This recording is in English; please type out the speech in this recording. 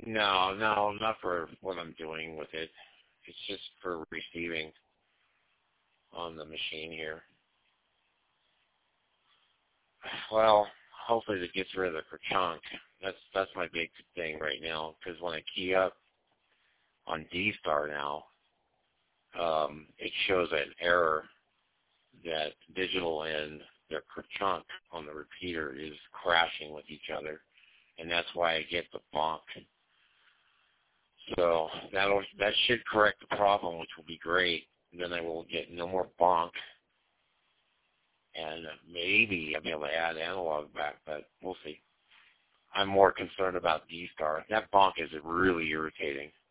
No, no, not for what I'm doing with it. It's just for receiving on the machine here. Well, hopefully it gets rid of the kerchunk. That's my big thing right now. Because when I key up on D-Star now, it shows an error that digital and the kerchunk on the repeater is crashing with each other, and that's why I get the bonk. So that should correct the problem, which will be great. And then I will get no more bonk, and maybe I'll be able to add analog back, but we'll see. I'm more concerned about D-Star. That bonk is really irritating.